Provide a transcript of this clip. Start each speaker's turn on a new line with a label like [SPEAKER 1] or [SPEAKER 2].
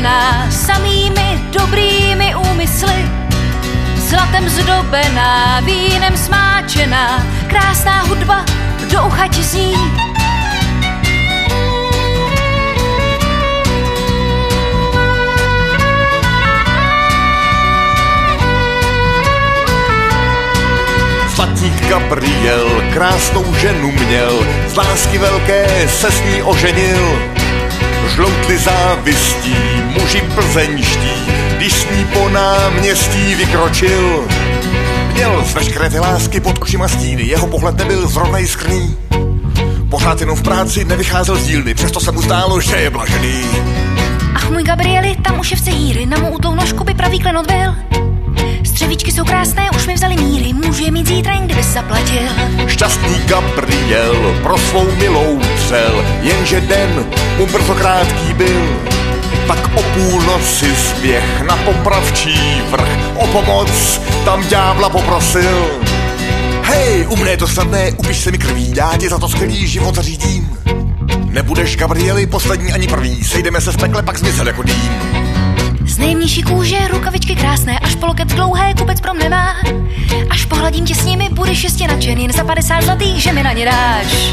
[SPEAKER 1] zdobená samými dobrými úmysly, zlatem zdobená, vínem smáčená, krásná hudba do ucha ti zní.
[SPEAKER 2] Zlatník Gabriel krásnou ženu měl, z lásky velké se s ní oženil. Žloutli závistí muži plzeňští, když s ní po náměstí vykročil. Měl z veškeré ty lásky pod očima stíny, jeho pohled nebyl zrovna jiskrný. Pořád jenom v práci nevycházel z dílny, přesto se mu zdálo, že je blažený.
[SPEAKER 1] Ach můj Gabrieli, tam už je v cehýry, na mou útlou nožku by pravý klenot byl. Střevíčky jsou krásné, už mi vzali míry, můžu je mít zítra, jen kdyby zaplatil.
[SPEAKER 2] Šťastný Gabriel pro svou milou dřel, jenže den mu brzo krátký byl. Tak o půlnoci zběh na popravčí vrch, o pomoc tam ďábla poprosil. Hej, u mne je to snadné, upiš se mi krví, já ti za to skvělý život zařídím. Nebudeš, Gabrieli, poslední ani první, sejdeme se v pekle, pak zmizel jako dým.
[SPEAKER 1] Z nejjemnější kůže, rukavičky krásné, až po loket dlouhé, kubec pro mne má. Až pohladím tě s nimi, budeš jistě nadšen, jen za 50 zlatých, že mi na ně dáš.